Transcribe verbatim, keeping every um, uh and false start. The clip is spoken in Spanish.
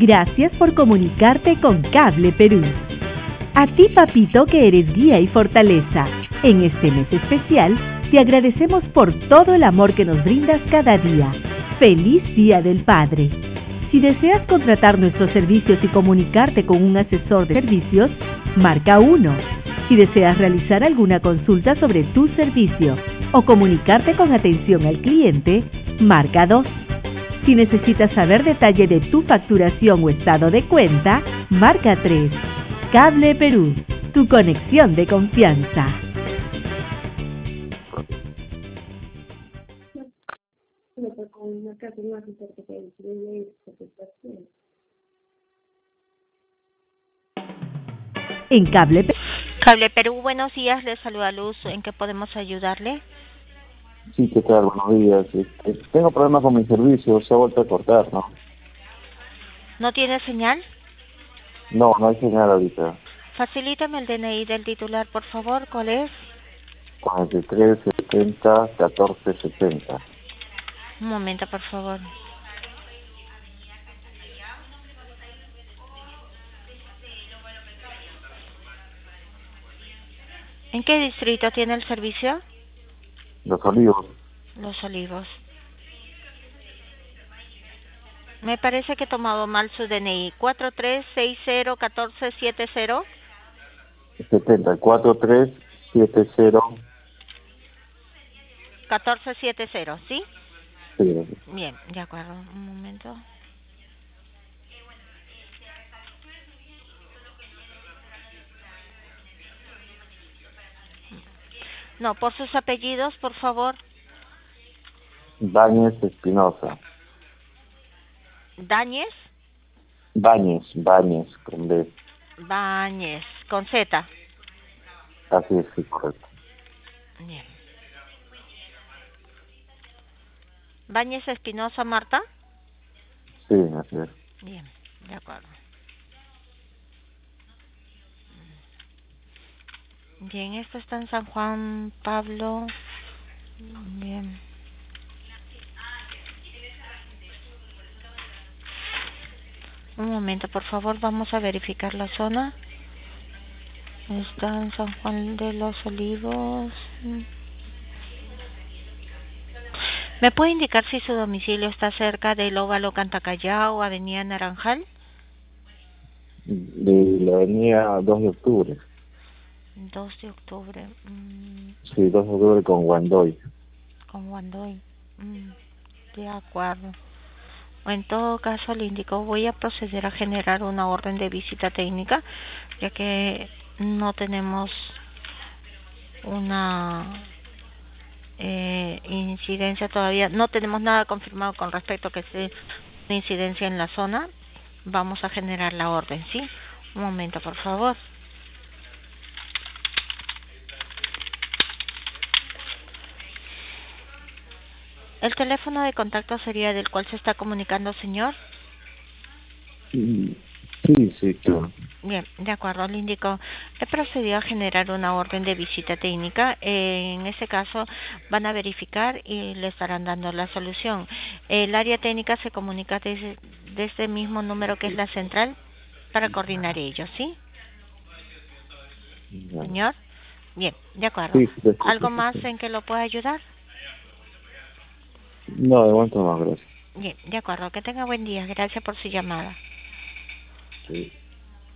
Gracias por comunicarte con Cable Perú. A ti, papito, que eres guía y fortaleza. En este mes especial, te agradecemos por todo el amor que nos brindas cada día. ¡Feliz Día del Padre! Si deseas contratar nuestros servicios y comunicarte con un asesor de servicios, marca uno. Si deseas realizar alguna consulta sobre tu servicio o comunicarte con atención al cliente, marca dos. Si necesitas saber detalle de tu facturación o estado de cuenta, marca tres. Cable Perú, tu conexión de confianza. En Cable Perú. Cable Perú, buenos días, le saluda Luz, ¿en qué podemos ayudarle? Sí, ¿qué tal? Buenos días. Este, tengo problemas con mi servicio, se ha vuelto a cortar, ¿no? ¿No tiene señal? No, no hay señal ahorita. Facilítame el D N I del titular, por favor, ¿cuál es? cuarenta y tres, setenta, catorce, setenta. Un momento, por favor. ¿En qué distrito tiene el servicio? Los Olivos. Los Olivos. Me parece que he tomado mal su D N I. cuatro tres seis cero uno cuatro siete cero. setenta, cuatro tres siete cero. catorce setenta, ¿sí? Sí. Bien, de acuerdo. Un momento. No, por sus apellidos, por favor. Báñez Espinosa. Dañez. Báñez, Báñez, con B. Báñez, con Z. Así es, sí, correcto. Bien. Báñez Espinosa, Marta. Sí, así es. Bien, de acuerdo. Bien, esto está en San Juan Pablo. Bien. Un momento, por favor, vamos a verificar la zona. Está en San Juan de los Olivos. ¿Me puede indicar si su domicilio está cerca del Óvalo Cantacallao o Avenida Naranjal? De la avenida dos de octubre. dos de octubre. Mm, Sí, dos de octubre con Guandoy. con Guandoy. Mm, de acuerdo. En todo caso, le indico, voy a proceder a generar una orden de visita técnica, ya que no tenemos una eh, incidencia todavía, no tenemos nada confirmado con respecto a que sea una incidencia en la zona. Vamos a generar la orden, ¿sí? Un momento, por favor. ¿El teléfono de contacto sería del cual se está comunicando, señor? Sí, sí, claro. Bien, de acuerdo, le indico. He procedido a generar una orden de visita técnica. Eh, en ese caso van a verificar y le estarán dando la solución. El área técnica se comunica desde, desde este mismo número que es la central para coordinar ello, ¿sí? Ya. Señor. Bien, de acuerdo. Sí, sí, ¿Algo sí, más sí. en que lo pueda ayudar? No, de momento no, gracias. Bien, de acuerdo. Que tenga buen día. Gracias por su llamada. Sí.